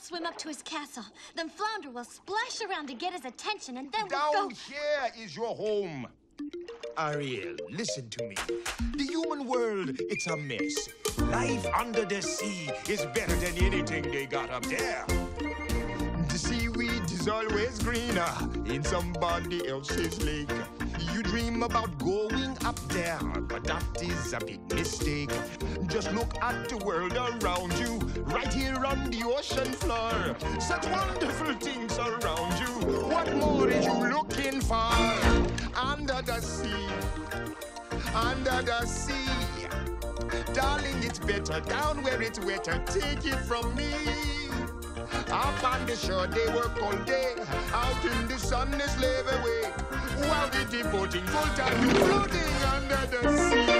swim up to his castle. Then Flounder will splash around to get his attention, and then Down we'll go... here is your home. Ariel, listen to me. The human world, it's a mess. Life under the sea is better than anything they got up there. The seaweed is always greener in somebody else's lake. You dream about going up there, but that is a big mistake. Just look at the world around you, right here on the ocean floor. Such wonderful things around you. What more are you looking for? Under the sea, under the sea. Darling, it's better down where it's wetter. Take it from me. Up on the shore, they work all day. Out in the sun, they slave away. While they're devoting full time to floating under the sea.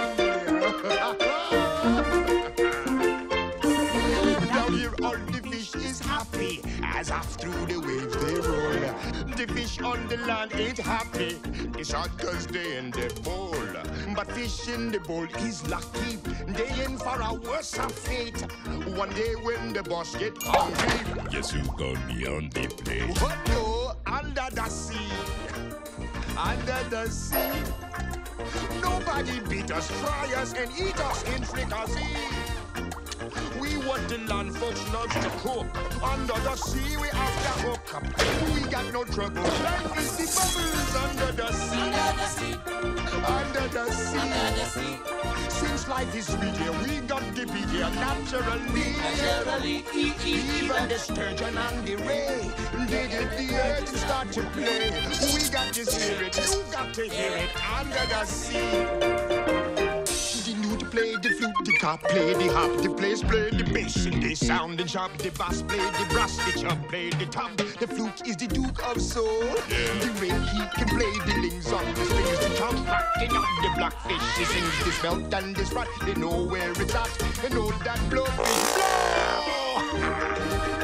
Down here, all the fish is happy as off through the waves they roll. The fish on the land ain't happy. It's hot 'cause they in the bowl. But fish in the bowl is lucky. They in for a worse fate. One day when the boss get hungry, Yes, you got me on the plate. what no, under the sea. Under the sea. Nobody beat us, fry us, and eat us in fricassee. We want the land folks love to cook. Under the sea, we have to hook up. We got no trouble. Life is the bubbles under the sea. Under the sea. Under the sea. Under the sea. Since life is sweet here, we got to be here naturally. Naturally. Even the sturgeon and the ray, they get the earth to start to play. We got to hear it, you got to hear it under the sea. The newt play the flute, the cop play the hop, the players play the bass, and they sound and sharp. The bass play the brass, the chub play the top. The flute is the Duke of Soul. The ray, he can play the lings on the strings. The tom rocking on the blackfish, he sings this belt and this rat. They know where it's at, they know that blow is blow.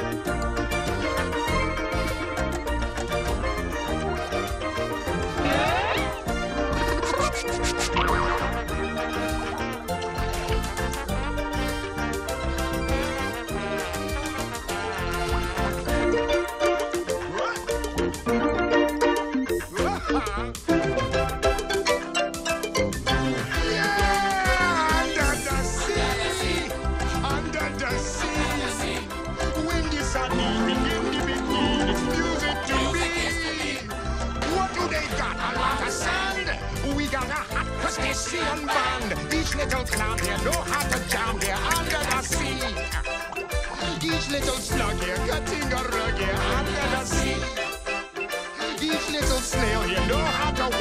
Each little clown here know how to jam here under the sea. Each little slug here cutting a rug here under the sea. Each little snail here know how to